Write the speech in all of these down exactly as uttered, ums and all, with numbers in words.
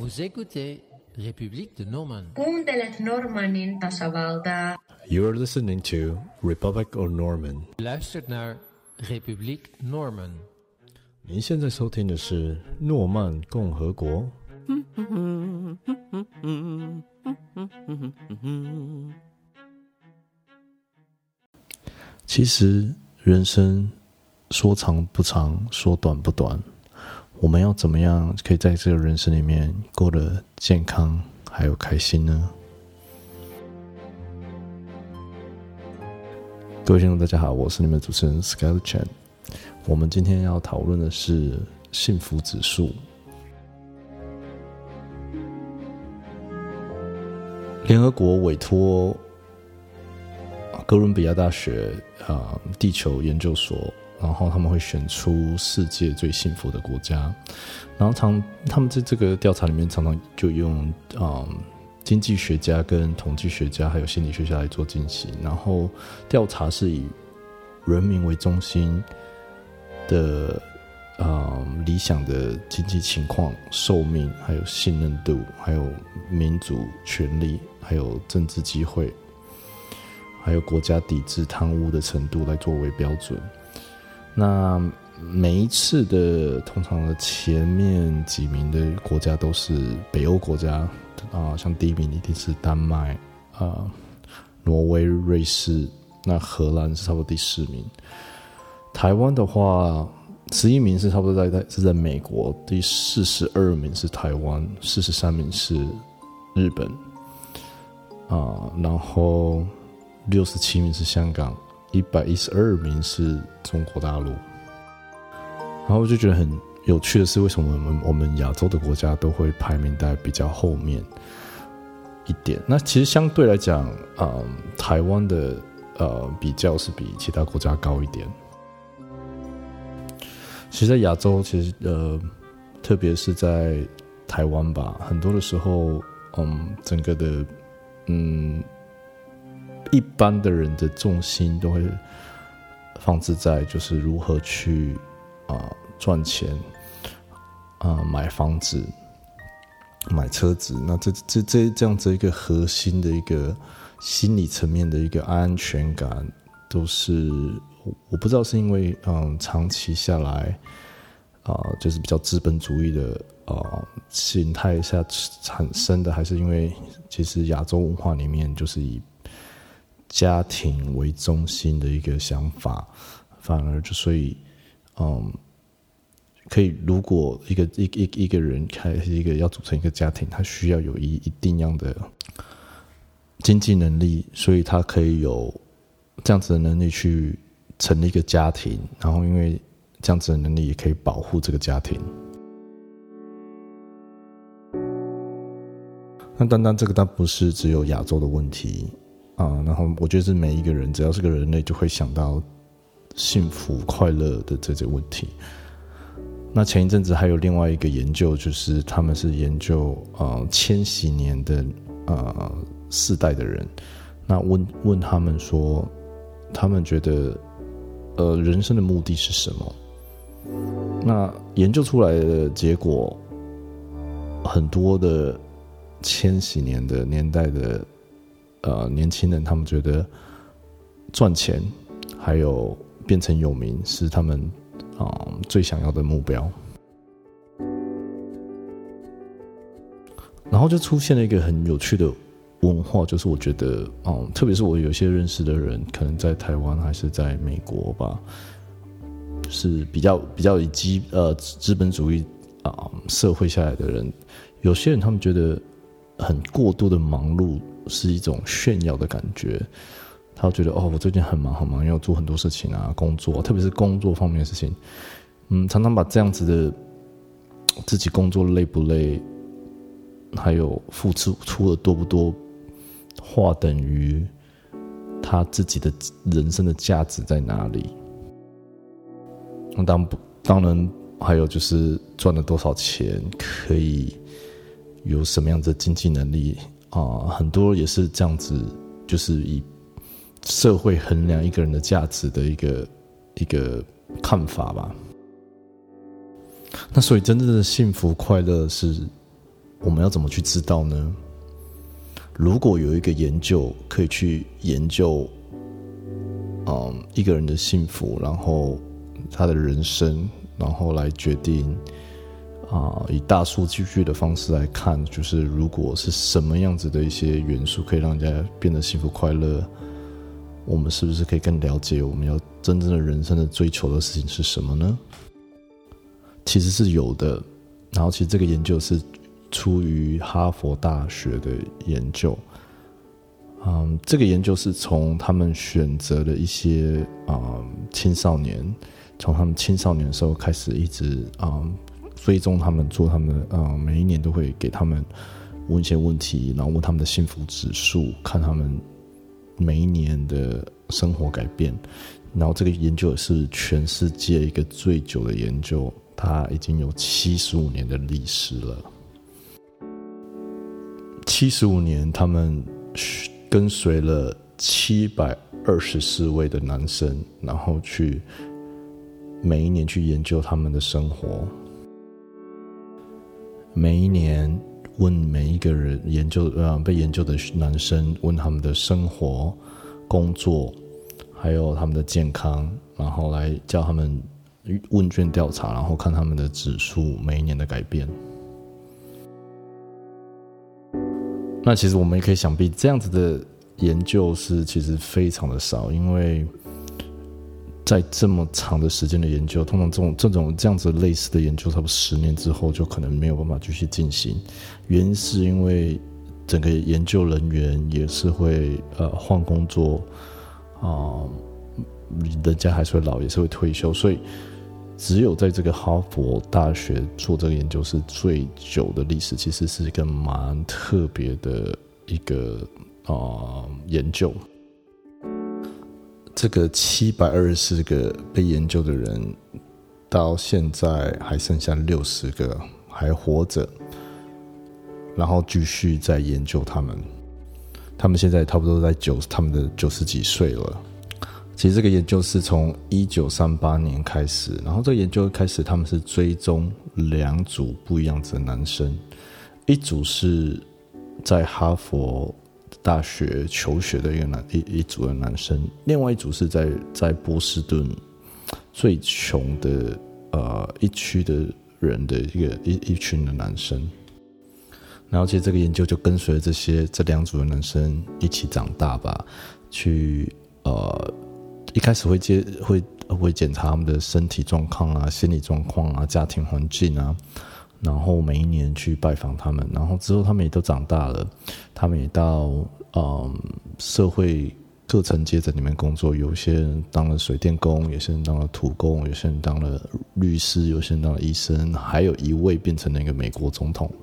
Vous écoutez République de Normand. Kuuntelet Normannin tasavaltaa. You are listening to Republic of Normand. Luistert naar République Normand. 您现在收听的是诺曼共和国。其实人生说长不长，说短不短，我们要怎么样可以在这个人生里面过得健康还有开心呢？各位听众大家好，我是你们的主持人 Skyler Chen。 我们今天要讨论的是幸福指数。联合国委托哥伦比亚大学、呃、地球研究所，然后他们会选出世界最幸福的国家，然后常他们在这个调查里面常常就用、嗯、经济学家跟统计学家还有心理学家来做进行，然后调查是以人民为中心的、嗯、理想的经济情况、寿命还有信任度还有民主权利还有政治机会还有国家抵制贪污的程度来作为标准。那每一次的通常的前面几名的国家都是北欧国家、呃、像第一名一定是丹麦、呃、挪威、瑞士，那荷兰是差不多第四名。台湾的话十一名是差不多 在, 是在美国，第四十二名是台湾，四十三名是日本、呃、然后六十七名是香港，一百一十二名是中国大陆。然后我就觉得很有趣的是，为什么我们我们亚洲的国家都会排名在比较后面一点？那其实相对来讲、呃、台湾的、呃、比较是比其他国家高一点。其实在亚洲其实、呃、特别是在台湾吧，很多的时候嗯，整个的嗯一般的人的重心都会放置在就是如何去、呃、赚钱、呃、买房子、买车子。那这这这这样子一个核心的一个心理层面的一个安全感，都是我不知道是因为、嗯、长期下来、呃、就是比较资本主义的、呃、形态下产生的，还是因为其实亚洲文化里面就是以家庭为中心的一个想法，反而就所以，嗯，可以如果一个一一一个人开一个要组成一个家庭，他需要有一一定样的经济能力，所以他可以有这样子的能力去成立一个家庭，然后因为这样子的能力也可以保护这个家庭。那单单这个，但不是只有亚洲的问题。啊，然后我觉得是每一个人只要是个人类就会想到幸福快乐的这些问题。那前一阵子还有另外一个研究，就是他们是研究呃千禧年的呃世代的人，那问问他们说，他们觉得呃人生的目的是什么？那研究出来的结果，很多的千禧年的年代的呃，年轻人他们觉得赚钱还有变成有名是他们、呃、最想要的目标。然后就出现了一个很有趣的文化，就是我觉得、呃、特别是我有些认识的人可能在台湾还是在美国吧，是比较比较以基呃资本主义、呃、社会下来的人，有些人他们觉得很过度的忙碌是一种炫耀的感觉，他觉得哦，我最近很忙很忙，要做很多事情啊，工作，特别是工作方面的事情，嗯，常常把这样子的自己工作累不累，还有付出出的多不多，化等于他自己的人生的价值在哪里。当当然还有就是赚了多少钱，可以有什么样的经济能力。啊、呃，很多也是这样子，就是以社会衡量一个人的价值的一个一个看法吧。那所以真正的幸福快乐是我们要怎么去知道呢？如果有一个研究可以去研究，嗯，一个人的幸福，然后他的人生，然后来决定，啊、呃，以大数据的方式来看，就是如果是什么样子的一些元素可以让人家变得幸福快乐，我们是不是可以更了解我们要真正的人生的追求的事情是什么呢？其实是有的，然后其实这个研究是出于哈佛大学的研究，嗯，这个研究是从他们选择了一些、嗯、青少年，从他们青少年的时候开始一直、嗯、追踪他们，做他们、嗯、每一年都会给他们问一些问题，然后问他们的幸福指数，看他们每一年的生活改变。然后这个研究也是全世界一个最久的研究，它已经有七十五年的历史了。七十五年，他们跟随了七百二十四位的男生，然后去每一年去研究他们的生活。每一年问每一个人研究呃被研究的男生，问他们的生活、工作，还有他们的健康，然后来叫他们问卷调查，然后看他们的指数每一年的改变。那其实我们也可以想必，这样子的研究是其实非常的少，因为在这么长的时间的研究，通常这种这种这样子类似的研究，差不多十年之后就可能没有办法继续进行。原因是因为整个研究人员也是会呃换工作啊、呃，人家还是会老，也是会退休，所以只有在这个哈佛大学做这个研究是最久的历史，其实是一个蛮特别的一个、呃、研究。这个七百二十四个被研究的人，到现在还剩下六十个还活着，然后继续在研究他们。他们现在差不多在九，他们的九十几岁了。其实这个研究是从一九三八年开始，然后这个研究开始，他们是追踪两组不一样子的男生，一组是在哈佛大学求学的一个男 一, 一组的男生，另外一组是在在波士顿最穷的呃一区的人的一个 一, 一群的男生。然后其实这个研究就跟随这些这两组的男生一起长大吧，去呃一开始会接会会检查他们的身体状况啊、心理状况啊、家庭环境啊，然后每一年去拜访他们，然后之后他们也都长大了，他们也到嗯社会各层阶层里面工作，有些人当了水电工，有些人当了土工，有些人当了律师，有些人当了医生，还有一位变成了一个美国总统。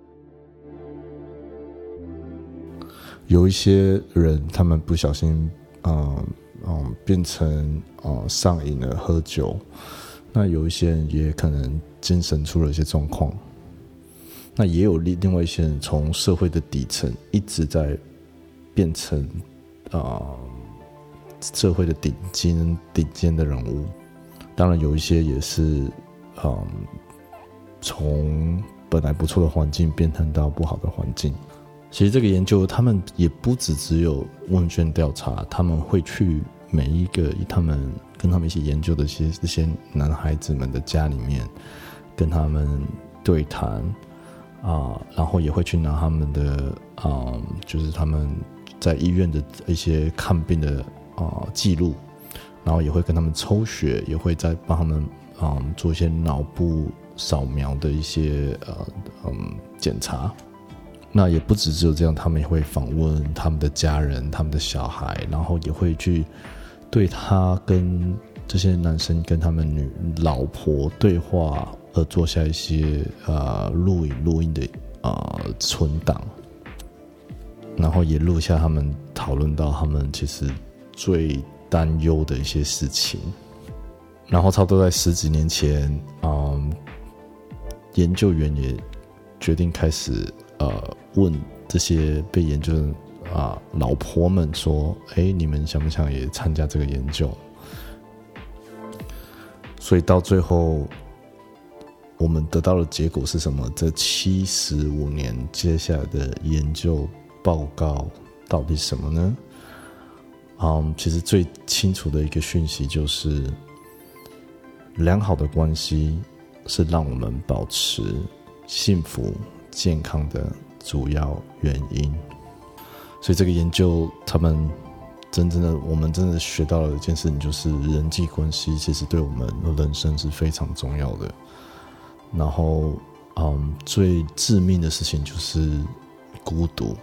有一些人他们不小心嗯嗯变成呃上瘾了喝酒，那有一些人也可能精神出了一些状况，那也有另外一些人从社会的底层一直在变成呃社会的顶尖顶尖的人物。当然有一些也是嗯从本来不错的环境变成到不好的环境。其实这个研究他们也不只只有问卷调查，他们会去每一个他们跟他们一起研究的这些这些男孩子们的家里面跟他们对谈啊、呃，然后也会去拿他们的啊、呃，就是他们在医院的一些看病的啊、呃、记录，然后也会跟他们抽血，也会再帮他们啊、呃、做一些脑部扫描的一些呃嗯检查。那也不只只有这样，他们也会访问他们的家人、他们的小孩，然后也会去对他跟这些男生跟他们女老婆对话，而做下一些呃录影录音的呃存档，然后也录下他们讨论到他们其实最担忧的一些事情。然后差不多在十几年前，嗯，研究员也决定开始呃问这些被研究的啊、呃、老婆们说，哎，你们想不想也参加这个研究？所以到最后， 我们得到的结果是什么？这七十五年接下来的研究报告到底是什么呢？嗯，其实最清楚的一个讯息就是，良好的关系是让我们保持幸福健康的主要原因。所以这个研究他们真正的我们真的学到了一件事情，就是人际关系其实对我们的人生是非常重要的。然后嗯，最致命的事情就是孤独。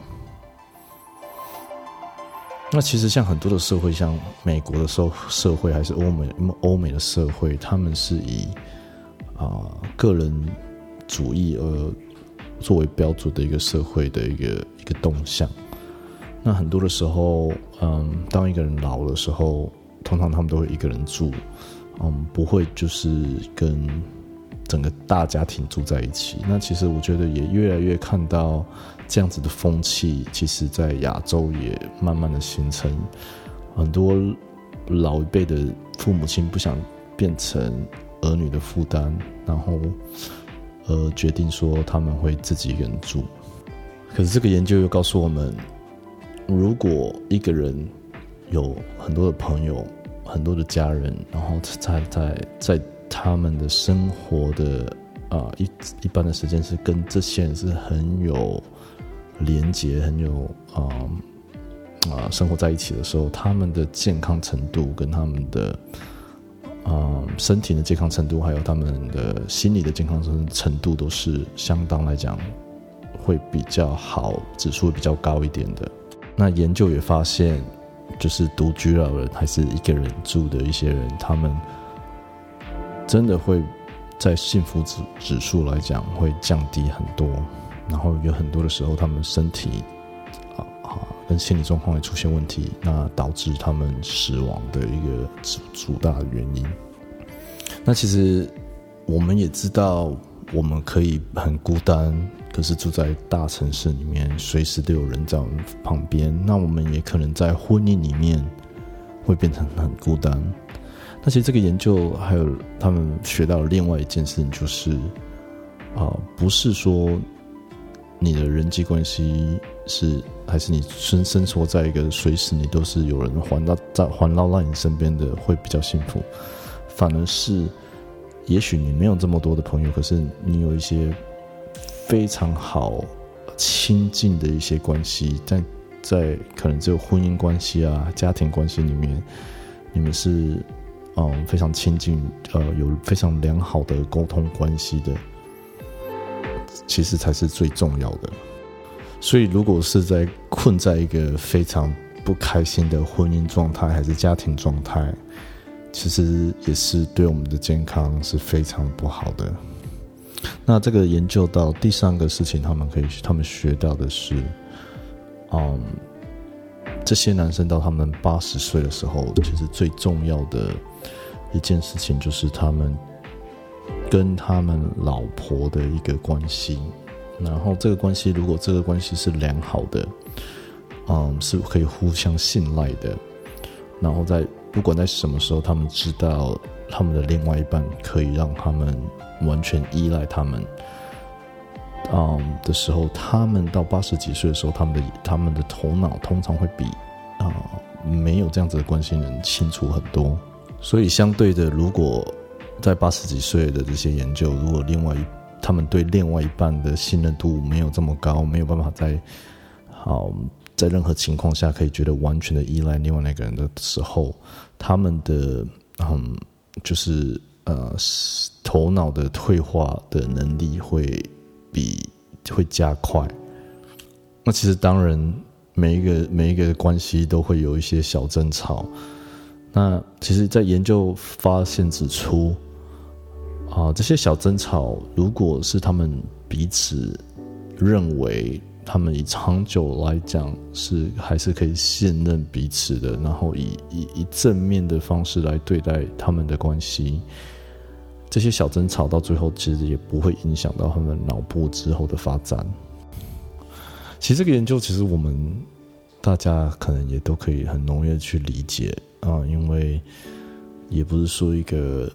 那其实像很多的社会，像美国的社社会还是欧美欧美的社会，他们是以啊、呃、个人主义而作为标准的一个社会的一个一个动向。那很多的时候，嗯，当一个人老的时候，通常他们都会一个人住，嗯，不会就是跟整个大家庭住在一起。那其实我觉得也越来越看到这样子的风气，其实在亚洲也慢慢的形成。很多老一辈的父母亲不想变成儿女的负担，然后呃决定说他们会自己一个人住。可是这个研究又告诉我们，如果一个人有很多的朋友、很多的家人，然后在在在他们的生活的啊、呃、一一般的时间是跟这些人是很有连结、很有啊啊、呃呃、生活在一起的时候，他们的健康程度跟他们的啊、呃、身体的健康程度，还有他们的心理的健康程度，都是相当来讲会比较好，指数比较高一点的。那研究也发现，就是独居老人还是一个人住的一些人，他们真的会在幸福指指数来讲会降低很多，然后有很多的时候他们身体啊啊跟心理状况也出现问题，那导致他们死亡的一个主主大的原因。那其实我们也知道，我们可以很孤单，可是住在大城市里面，随时都有人在我们旁边。那我们也可能在婚姻里面会变成很孤单。那其实这个研究还有他们学到另外一件事情，就是啊、呃，不是说你的人际关系是，还是你生生活在一个随时你都是有人环绕在环绕在你身边的会比较幸福，反而是也许你没有这么多的朋友，可是你有一些非常好亲近的一些关系，在在可能只有婚姻关系啊、家庭关系里面，你们是嗯非常亲近，呃有非常良好的沟通关系的，其实才是最重要的。所以如果是在困在一个非常不开心的婚姻状态还是家庭状态，其实也是对我们的健康是非常不好的。那这个研究到第三个事情，他们可以他们学到的是，嗯，这些男生到他们八十岁的时候，其实最重要的一件事情就是他们跟他们老婆的一个关系。然后这个关系，如果这个关系是良好的，嗯，是可以互相信赖的，然后在不管在什么时候，他们知道他们的另外一半可以让他们完全依赖他们，嗯的时候，他们到八十几岁的时候，他们的他们的头脑通常会比啊、呃、没有这样子的关系人清楚很多。所以相对的，如果在八十几岁的这些研究，如果另外一他们对另外一半的信任度没有这么高，没有办法在好在任何情况下可以觉得完全的依赖另外那个人的时候，他们的嗯就是呃头脑的退化的能力会比会加快。那其实当然每一个每一个关系都会有一些小争吵。那其实在研究发现指出啊，这些小争吵如果是他们彼此认为他们以长久来讲是还是可以信任彼此的，然后以以以正面的方式来对待他们的关系，这些小争吵到最后其实也不会影响到他们脑部之后的发展。其实这个研究其实我们大家可能也都可以很容易的去理解啊，因为也不是说一个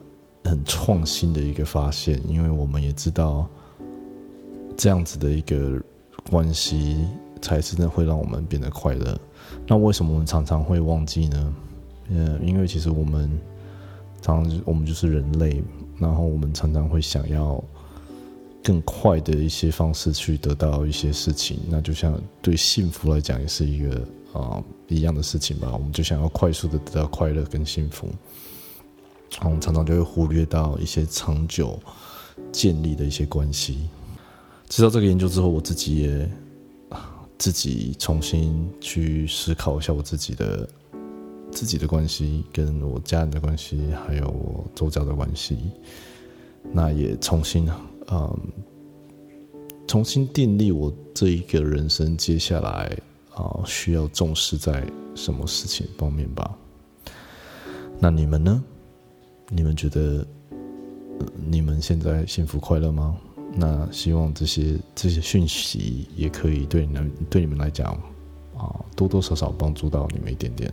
很创新的一个发现，因为我们也知道这样子的一个关系才真的会让我们变得快乐。那为什么我们常常会忘记呢？呃，因为其实我们常常我们就是人类，然后我们常常会想要更快的一些方式去得到一些事情。那就像对幸福来讲，也是一个啊、呃、一样的事情吧。我们就想要快速的得到快乐跟幸福，我们常常就会忽略到一些长久建立的一些关系。知道这个研究之后，我自己也自己重新去思考一下我自己的自己的关系，跟我家人的关系，还有我周遭的关系。那也重新嗯，重新订立我这一个人生接下来啊、呃、需要重视在什么事情方面吧。那你们呢？你们觉得、呃、你们现在幸福快乐吗？那希望这些这些讯息也可以对你们对你们来讲啊、呃、多多少少帮助到你们一点点。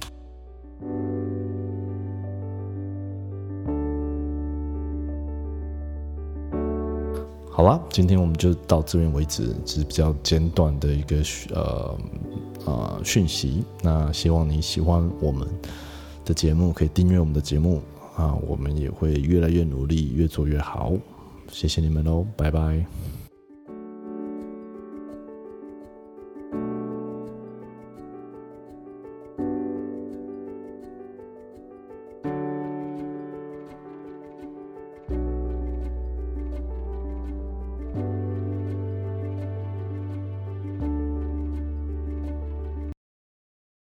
好啦，今天我们就到这边为止，只是比较简短的一个呃呃讯息。那希望你喜欢我们的节目，可以订阅我们的节目啊，我们也会越来越努力，越做越好。谢谢你们喽，拜拜。